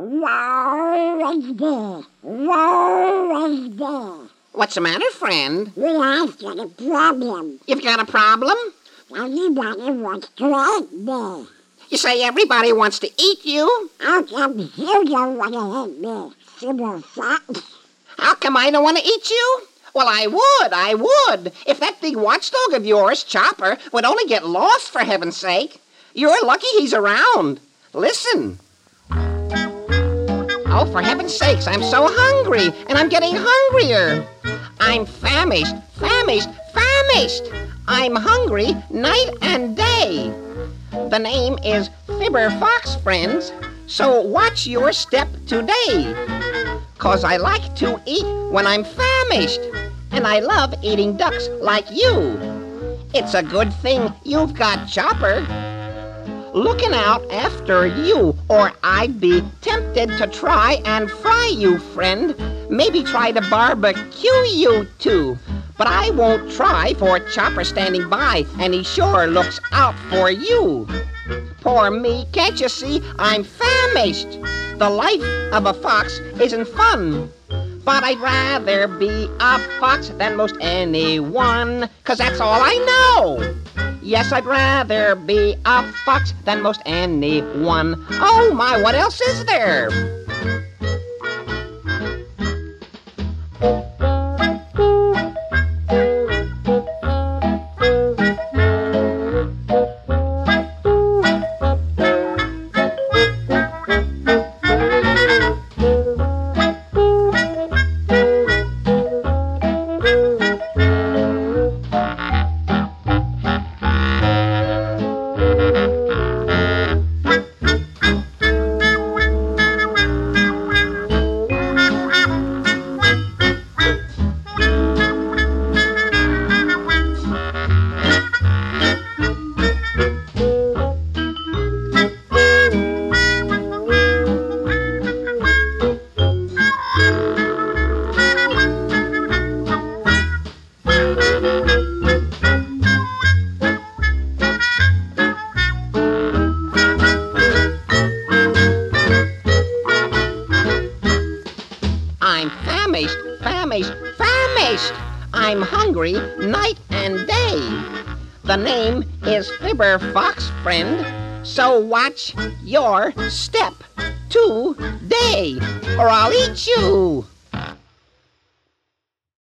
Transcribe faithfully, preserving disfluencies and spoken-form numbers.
What's the matter, friend? I've got a problem. You've got a problem? Everybody wants to eat me. You say everybody wants to eat you? How come you don't want to eat me, Fibber Fox? How come I don't want to eat you? Well, I would, I would. If that big watchdog of yours, Chopper, would only get lost, for heaven's sake. You're lucky he's around. Listen. Oh, for heaven's sakes, I'm so hungry, and I'm getting hungrier. I'm famished, famished, famished. I'm hungry night and day. The name is Fibber Fox, friends, so watch your step today. 'Cause I like to eat when I'm famished, and I love eating ducks like you. It's a good thing you've got Chopper looking out after you, or I'd be tempted to try and fry you, friend. Maybe try to barbecue you too. But I won't try, for Chopper standing by, and he sure looks out for you. Poor me, can't you see I'm famished? The life of a fox isn't fun. But I'd rather be a fox than most anyone, 'cause that's all I know. Yes, I'd rather be a fox than most anyone. Oh my, what else is there? I'm famished, famished, famished. I'm hungry night and day. The name is Fibber Fox, friend, so watch your step today, or I'll eat you.